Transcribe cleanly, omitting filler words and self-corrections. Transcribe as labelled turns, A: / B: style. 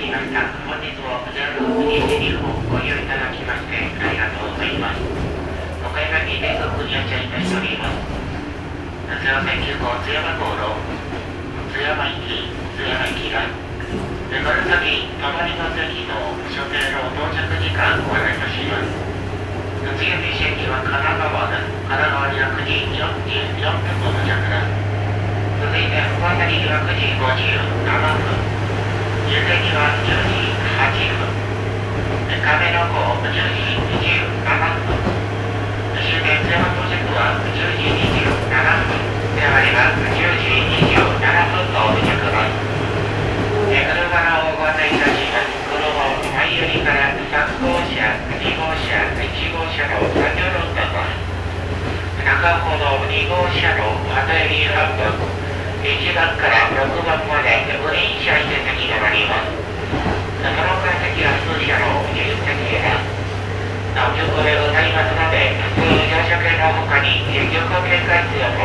A: りました。本日も JAL 国日リフをご利用いただきましてありがとうございます。岡山に連続乗車いたしております。津山線9号津山航路、津山行きが、この先、泊まりの席の所定の到着時間をお願いいたします。次の列車駅は神奈川です。神奈川には9時44分の到着です。続いて、福岡には9時57分。遊船には10時8分。亀の子10時27分。終点津山到着は10時27分。津山には10時27分の到着です。車をご案内いたします。この前寄りから3号車、2号車、1号車の3両乗ってます。中ほど2号車の片寄り半分、1番から6番までグリーン車移設になります。その他席は数車の自由席です。曲でございますので、普通乗車券の他に旅行券回数を